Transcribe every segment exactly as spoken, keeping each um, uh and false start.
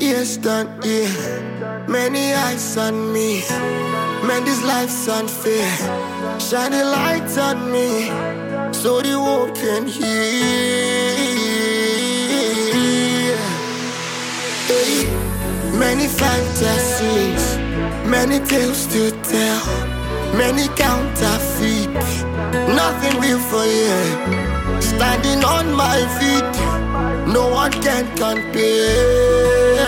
ears done hear, many eyes on me. Man, this life's unfair. Shine a light on me, so the world can hear. Hey, many fantasies, many tales to tell, many counterfeit, nothing real for you. Standing on my feet, no one can compare.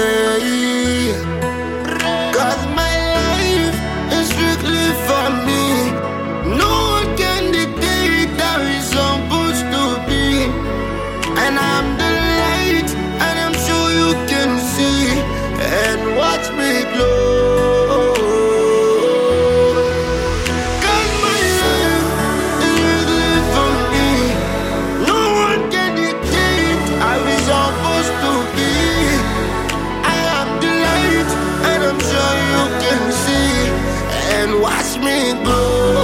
Cause my life is strictly for me. No one can dictate how it's supposed to be. And I'm the light, and I'm sure you can see. And watch me glow. Watch me glow.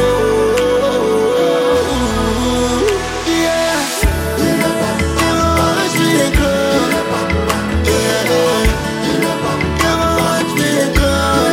Yeah, watch me glow. Yeah, watch me glow.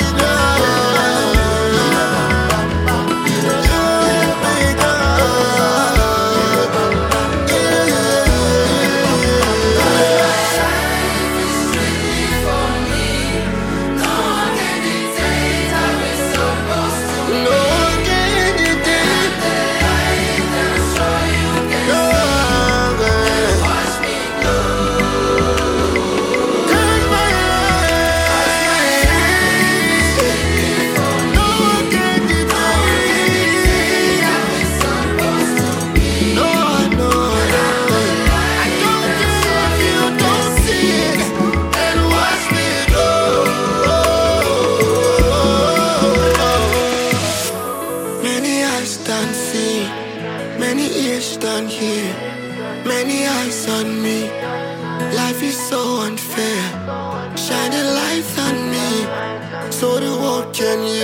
Many ears done hear, many eyes on me. Life is so unfair. Shine a light on me, so the world can hear.